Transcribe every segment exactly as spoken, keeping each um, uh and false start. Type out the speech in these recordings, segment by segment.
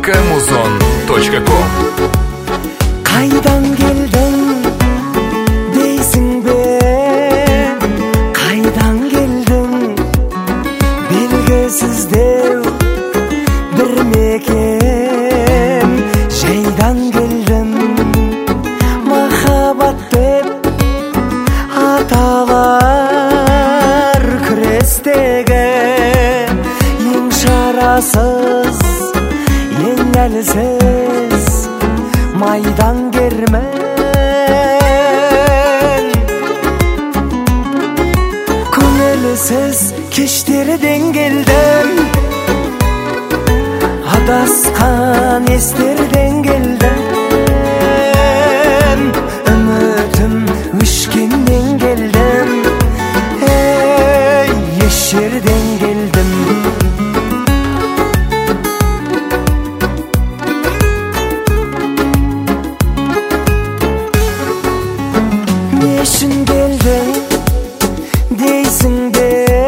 камузон точка ком. Қайдан келдің дейсің бе, қайдан келдің, белгісіздеу бір мекен. Жайдан келдім, махаббат деп аталар күрестегі ең шарасыз, ең әлсіз майдан кермен. Көңілсіз кештерден келдім, адасқан естерден келдім. Үмітім өшкеннен келдім, ей, еш жерден келдім. Не үшін келдің дейсің бе,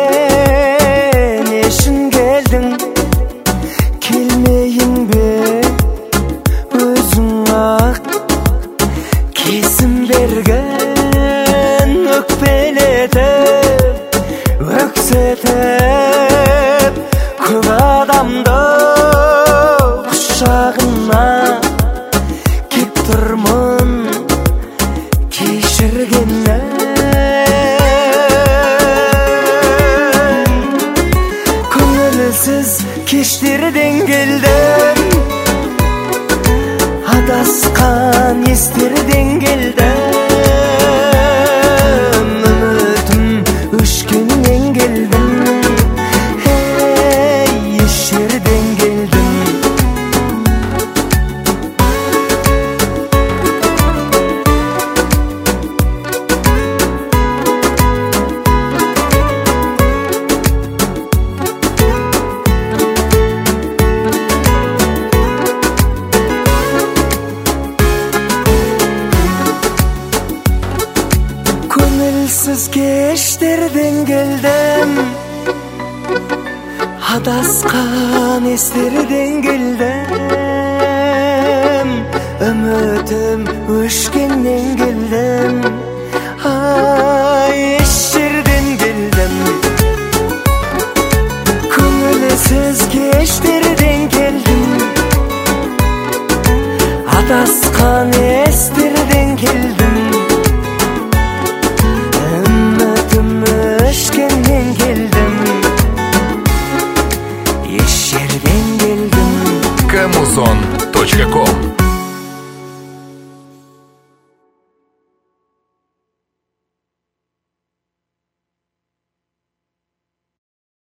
не үшін келдің, келмейін бе өзің ақ. Кесім берген өкпелетіп, өксетіп, көп адамды құшағына кеп тұрмын кешіргеннен. Көңілсіз кештерден келдім, адасқан естерден келдім. Үмітім өшкеннен келдім, ей, еш жерден келдім. Көңілсіз кештерден келдім, адасқан естерден келдім. Үмітім өшкеннен келдім, ай, еш жерден келдім. Көңілсіз кештерден келдім, адасқан естерден келдім. Үмітім өшкеннен келдім, еш жерден келдім. камузон точка ком.